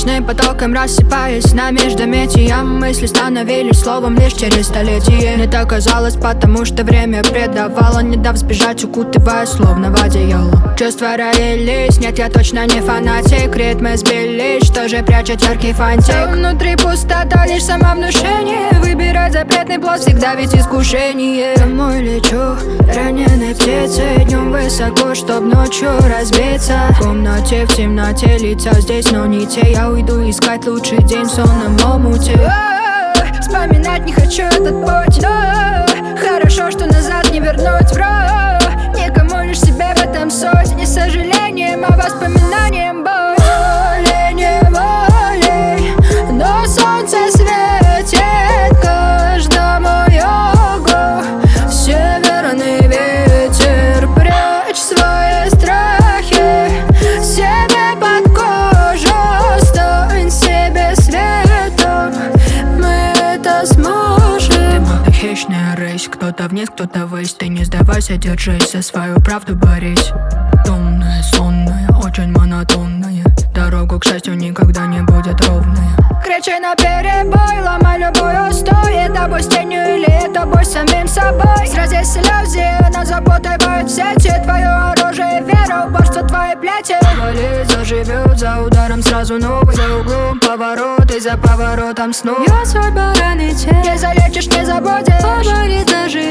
сплошным потоком рассыпаясь на междометиям. Мысли становились словом лишь через столетие. Мне так казалось, потому что время предавало, не дав сбежать, укутывая словно в одеяло. Чувства роились, нет, я точно не фанатик. Ритмы сбились, что же прячет яркий фантик. Внутри пустота, лишь самовнушение. Выбирать запретный плод всегда ведь искушение. Домой лечу, раненой птицей. Днем высоко, чтоб ночью разбиться. В комнате, в темноте, лица здесь, но не те. Я уйду искать лучший день в сонном омуте. Вспоминать не хочу этот путь. Хорошо, что назад не вернуть. Никому лишь себе в этом суть. Не сожалением, а воспоминанием боль. Волей-неволей, но солнце светит каждому югу. Северный ветер, прячь свои страхи себе под кожу. Стань себе светом, мы это сможем. Ты хищная рысь, кто-то вниз, кто-то ввысь. Ты не сдавайся, держись, за свою правду борись. Томная, сонная, очень монотонная. Дорогу к счастью никогда не будет ровная. Кричи на перебой, ломай любой устой. Это бой с тенью или это бой с самим собой. Срази слезы, над заботой воют сети. Твое оружие, вера, упорство, твои плети. Болит, заживет, за ударом сразу новый. За углом поворот и за поворотом снова. Я свой баран и тень, не залечишь, не забудешь. Поболит, заживет.